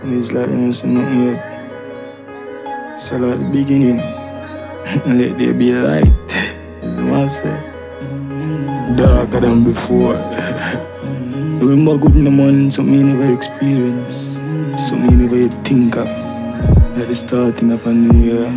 It's like them see nothing yet. So at the beginning, let there be light. As I say, darker than before. Remember good in the morning, something you never experience, something you never think of. At the starting of a new year.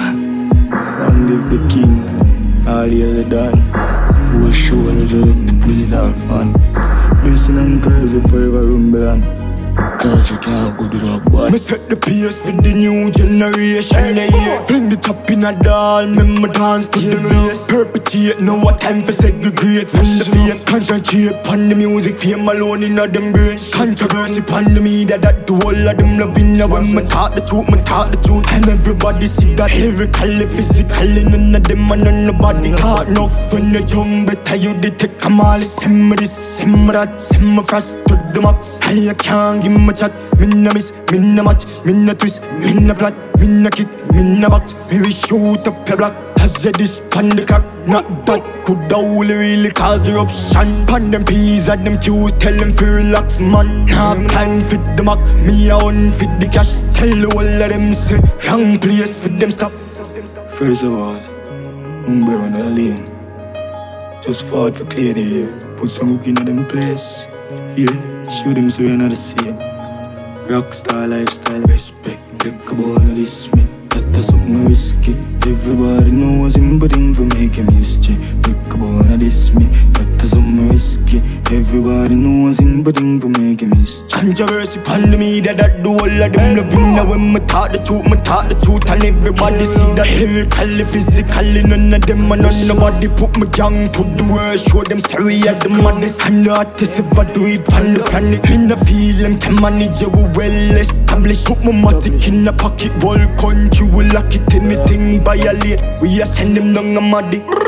Long live the king, all hail the dawn. Who will show the joy to bring it all fun. Blessing and curse forever rumble on. Cause you can't go to the boy. Me set the pace for the new generation, yeah. Fling the top in a doll, remember dance to the bass. Perpetuate, no what time for segregate from the fame. Concentrate on the music, fame alone in a them brain. Controversy upon the media, that the whole of them loving. Now when me talk the truth, and everybody see that lyrically, physically, none of them and none nobody. Caught enough when you're young, better you detect them all. Send me this, send me that, send me fast to the max. I can't give me chat, me no miss, me no match, me no twist, me no plot, me no kick, me no box. Me we shoot up your block, as a this pan the clock. Not that could only really cause the eruption. Pan them peas and them cues, tell them to relax, man. Have time fit the mark, me a one fit the cash. Tell the whole of them say, young place for them stop. First of all, I'm on the lane. Just fought for clear the air, put some hook in them place. Yeah, show them so you're not the same. Rockstar lifestyle, respect, take a ball of this me. That's something risky. Everybody knows him, but him for making history. Take a ball of this me. That's something risky. Everybody knows him, but him for making history. Controversy upon the media, that the whole of them loving. Now when me talk the truth, and everybody see that lyrically, physically, none of them and none nobody put me young to the world. Show them sorry at the maddest. And the artists if I do it on the planet. Me no feel them can manage you well established. Put my matic in the pocket, whole country will lock it. Anything violate, we a send them down a muddy.